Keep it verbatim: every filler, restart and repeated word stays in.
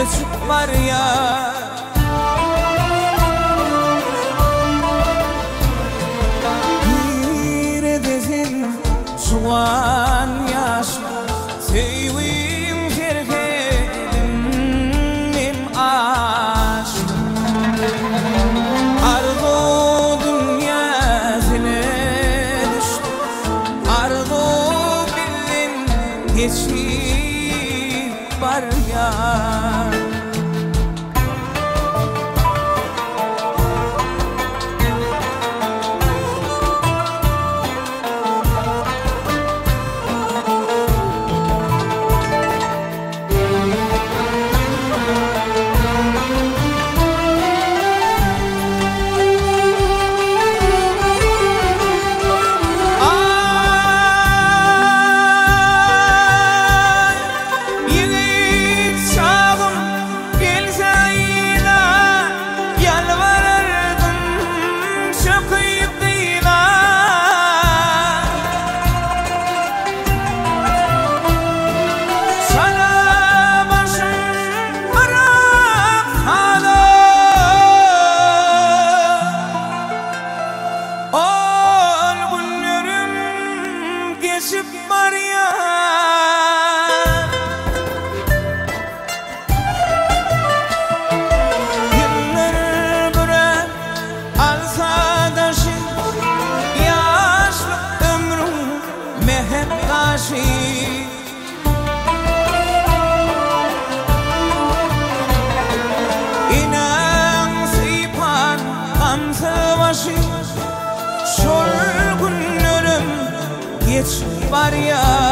geçip var ya. Bir edezin soğan yaş sevim terhedim men aşkım. Arzu dünyasına düştü, arzu bilin geçip var ya. Geçip var ya. Yıllar bırak alsa da şimdi yaşlı ömrüm mehep taşı. İnan sıypan kamsa başı şol günlerim geçip var ya.